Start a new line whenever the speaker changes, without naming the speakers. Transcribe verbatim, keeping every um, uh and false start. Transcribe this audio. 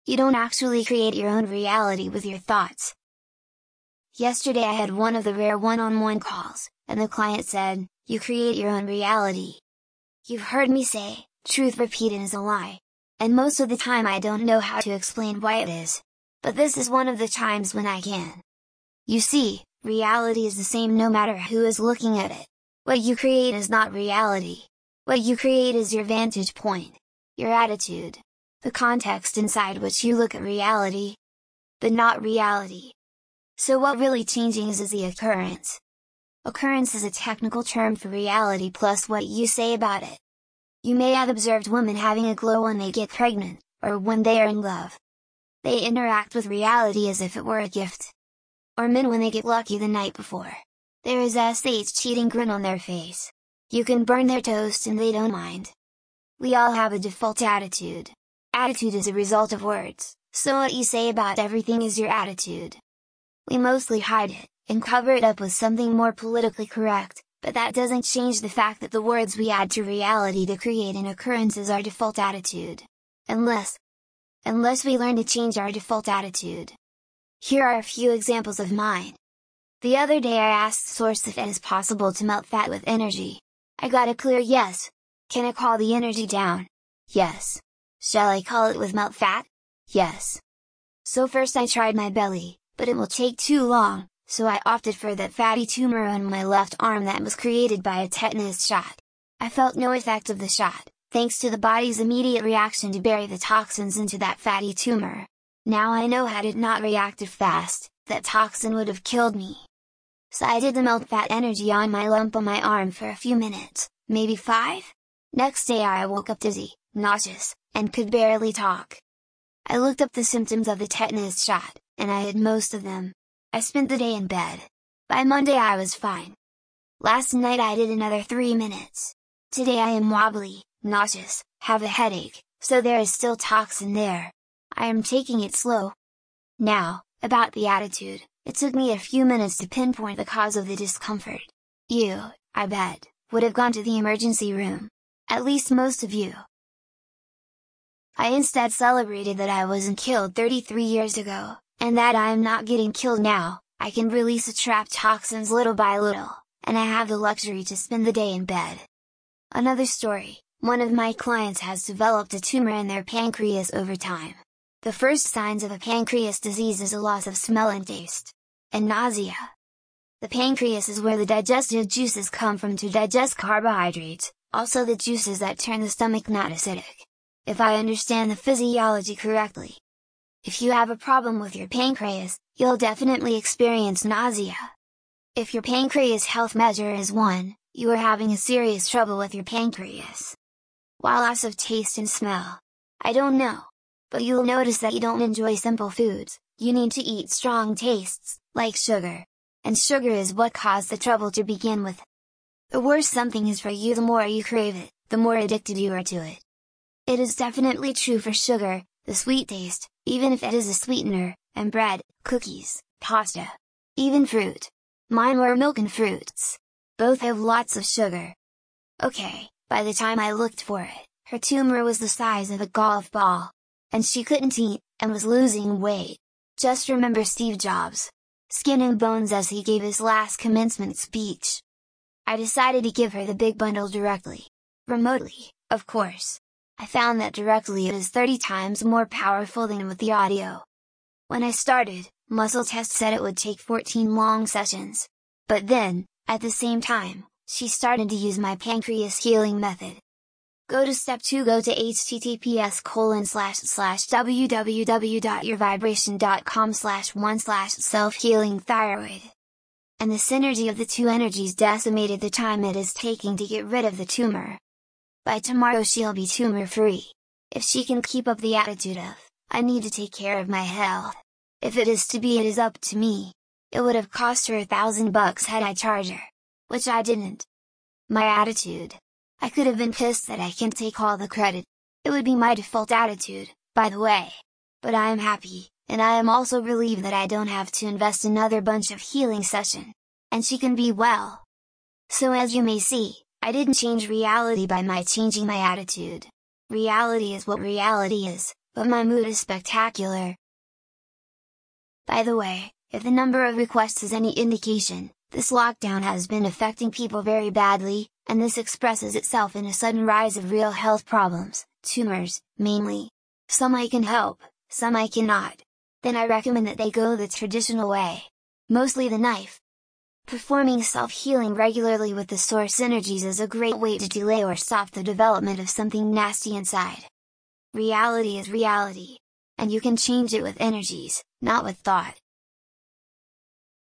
You don't actually create your own reality with your thoughts. Yesterday I had one of the rare one-on-one calls, and the client said, "You create your own reality." You've heard me say, truth repeated is a lie. And most of the time I don't know how to explain why it is. But this is one of the times when I can. You see, reality is the same no matter who is looking at it. What you create is not reality. What you create is your vantage point, your attitude, the context inside which you look at reality, but not reality. So what really changing is is the occurrence. Occurrence is a technical term for reality plus what you say about it. You may have observed women having a glow when they get pregnant, or when they are in love. They interact with reality as if it were a gift. Or men when they get lucky the night before. There is a stage cheating grin on their face. You can burn their toast and they don't mind. We all have a default attitude. Attitude is a result of words, so what you say about everything is your attitude. We mostly hide it, and cover it up with something more politically correct, but that doesn't change the fact that the words we add to reality to create an occurrence is our default attitude. Unless, unless we learn to change our default attitude. Here are a few examples of mine. The other day I asked Source if it is possible to melt fat with energy. I got a clear yes. Can I call the energy down? Yes. Shall I call it with melt fat? Yes. So first I tried my belly, but it will take too long, so I opted for that fatty tumor on my left arm that was created by a tetanus shot. I felt no effect of the shot, thanks to the body's immediate reaction to bury the toxins into that fatty tumor. Now I know had it not reacted fast, that toxin would have killed me. So I did the melt fat energy on my lump on my arm for a few minutes, maybe five? Next day I woke up dizzy, nauseous, and could barely talk. I looked up the symptoms of the tetanus shot, and I had most of them. I spent the day in bed. By Monday I was fine. Last night I did another three minutes. Today I am wobbly, nauseous, have a headache, so there is still toxin there. I am taking it slow. Now, about the attitude, it took me a few minutes to pinpoint the cause of the discomfort. You, I bet, would have gone to the emergency room. At least most of you. I instead celebrated that I wasn't killed thirty-three years ago, and that I am not getting killed now. I can release the trapped toxins little by little, and I have the luxury to spend the day in bed. Another story, one of my clients has developed a tumor in their pancreas over time. The first signs of a pancreas disease is a loss of smell and taste, and nausea. The pancreas is where the digestive juices come from to digest carbohydrates, also the juices that turn the stomach not acidic. If I understand the physiology correctly. If you have a problem with your pancreas, you'll definitely experience nausea. If your pancreas health measure is one, you are having a serious trouble with your pancreas. While loss of taste and smell, I don't know. But you'll notice that you don't enjoy simple foods, you need to eat strong tastes, like sugar. And sugar is what caused the trouble to begin with. The worse something is for you, the more you crave it, the more addicted you are to it. It is definitely true for sugar, the sweet taste, even if it is a sweetener, and bread, cookies, pasta. Even fruit. Mine were milk and fruits. Both have lots of sugar. Okay, by the time I looked for it, her tumor was the size of a golf ball. And she couldn't eat, and was losing weight. Just remember Steve Jobs. Skin and bones as he gave his last commencement speech. I decided to give her the big bundle directly. Remotely, of course. I found that directly it is thirty times more powerful than with the audio. When I started, Muscle Test said it would take fourteen long sessions. But then, at the same time, she started to use my pancreas healing method. Go to step two, go to https colon slash slash www.yourvibration.com slash one slash self-healing thyroid. And the synergy of the two energies decimated the time it is taking to get rid of the tumor. By tomorrow she'll be tumor free. If she can keep up the attitude of, I need to take care of my health. If it is to be, it is up to me. It would have cost her a thousand bucks had I charged her. Which I didn't. My attitude. I could have been pissed that I can't take all the credit. It would be my default attitude, by the way. But I am happy, and I am also relieved that I don't have to invest another bunch of healing session. And she can be well. So as you may see, I didn't change reality by my changing my attitude. Reality is what reality is, but my mood is spectacular. By the way, if the number of requests is any indication, this lockdown has been affecting people very badly, and this expresses itself in a sudden rise of real health problems, tumors, mainly. Some I can help, some I cannot. Then I recommend that they go the traditional way. Mostly the knife. Performing self-healing regularly with the source energies is a great way to delay or stop the development of something nasty inside. Reality is reality. And you can change it with energies, not with thought.